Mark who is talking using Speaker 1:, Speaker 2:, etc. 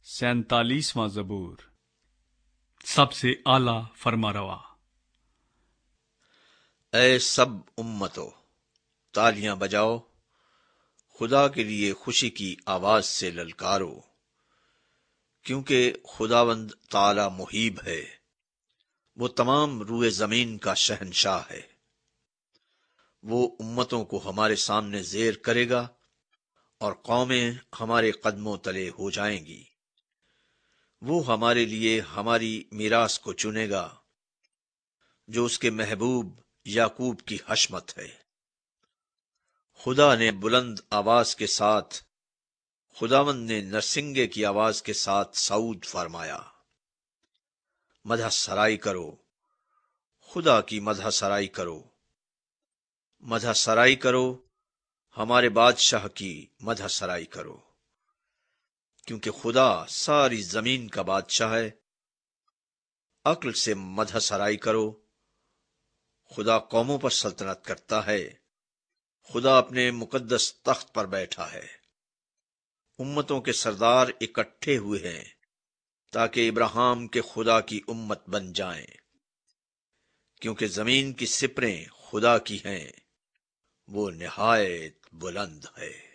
Speaker 1: 47واں زبور، سب سے اعلیٰ فرما روا۔
Speaker 2: اے سب امتو، تالیاں بجاؤ، خدا کے لیے خوشی کی آواز سے للکارو، کیونکہ خداوند تعالی محیب ہے، وہ تمام روئے زمین کا شہنشاہ ہے۔ وہ امتوں کو ہمارے سامنے زیر کرے گا اور قومیں ہمارے قدموں تلے ہو جائیں گی۔ وہ ہمارے لیے ہماری میراث کو چنے گا، جو اس کے محبوب یعقوب کی حشمت ہے۔ خدا نے بلند آواز کے ساتھ، خداوند نے نرسنگے کی آواز کے ساتھ صعود فرمایا۔ مدح سرائی کرو، خدا کی مدح سرائی کرو، مدح سرائی کرو، ہمارے بادشاہ کی مدح سرائی کرو، کیونکہ خدا ساری زمین کا بادشاہ ہے۔ عقل سے مدح سرائی کرو، خدا قوموں پر سلطنت کرتا ہے، خدا اپنے مقدس تخت پر بیٹھا ہے۔ امتوں کے سردار اکٹھے ہوئے ہیں تاکہ ابراہیم کے خدا کی امت بن جائیں، کیونکہ زمین کی سپریں خدا کی ہیں، وہ نہایت بلند ہے۔